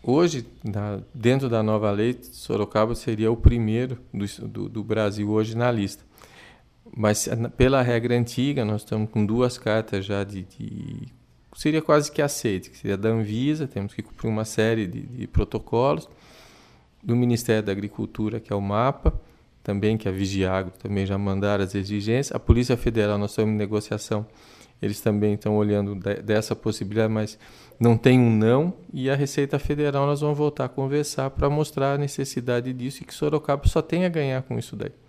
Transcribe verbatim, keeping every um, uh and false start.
Hoje, na, dentro da nova lei, Sorocaba seria o primeiro do, do, do Brasil hoje na lista. Mas pela regra antiga, nós estamos com duas cartas já de, de seria quase que aceite, que seria da Anvisa, temos que cumprir uma série de, de protocolos, do Ministério da Agricultura, que é o MAPA, também, que é a Vigiagro, também já mandaram as exigências. A Polícia Federal, nós estamos em negociação, eles também estão olhando de, dessa possibilidade, mas não tem um não. E a Receita Federal, nós vamos voltar a conversar para mostrar a necessidade disso e que Sorocaba só tem a ganhar com isso daí.